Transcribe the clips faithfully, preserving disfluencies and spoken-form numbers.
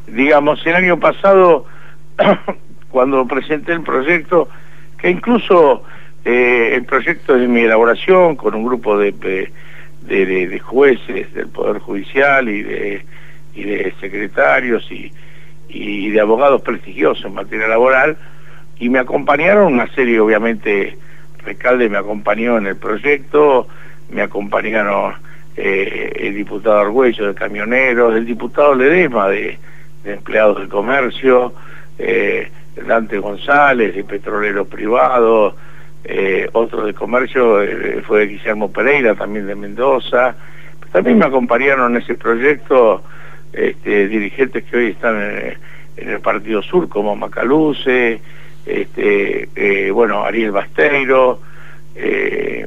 digamos, el año pasado, cuando presenté el proyecto, que incluso eh, el proyecto de mi elaboración con un grupo de, de, de, de jueces del Poder Judicial y de, y de secretarios y, y de abogados prestigiosos en materia laboral, y me acompañaron una serie, obviamente, Recalde me acompañó en el proyecto, me acompañaron eh, el diputado Argüello de Camioneros, el diputado Ledesma de, de Empleados del Comercio, eh, Dante González de Petroleros Privados, eh, otro de Comercio eh, fue Guillermo Pereira, también de Mendoza. También me acompañaron en ese proyecto este, dirigentes que hoy están en, en el Partido Sur, como Macaluce, este, eh, bueno, Ariel Basteiro, eh,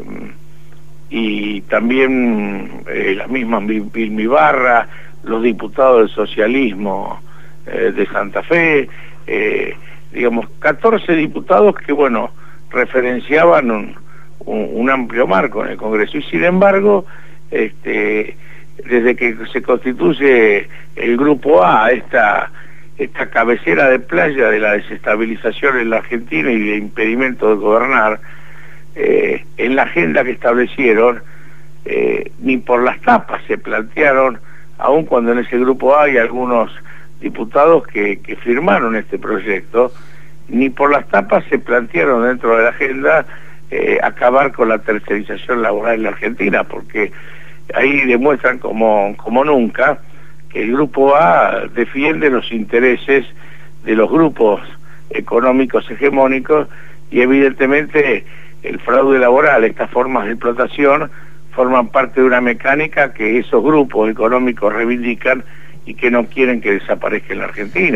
y también eh, la misma Vilmi Barra, los diputados del socialismo eh, de Santa Fe, eh, digamos, catorce diputados que, bueno, referenciaban un, un, un amplio marco en el Congreso, y sin embargo, este, desde que se constituye el Grupo A, esta esta cabecera de playa de la desestabilización en la Argentina y de impedimento de gobernar, eh, en la agenda que establecieron, eh, ni por las tapas se plantearon, aun cuando en ese Grupo A hay algunos diputados que, que firmaron este proyecto, ni por las tapas se plantearon dentro de la agenda eh, acabar con la tercerización laboral en la Argentina, porque ahí demuestran como, como nunca que el Grupo A defiende los intereses de los grupos económicos hegemónicos, y evidentemente el fraude laboral, estas formas de explotación, forman parte de una mecánica que esos grupos económicos reivindican y que no quieren que desaparezca en la Argentina.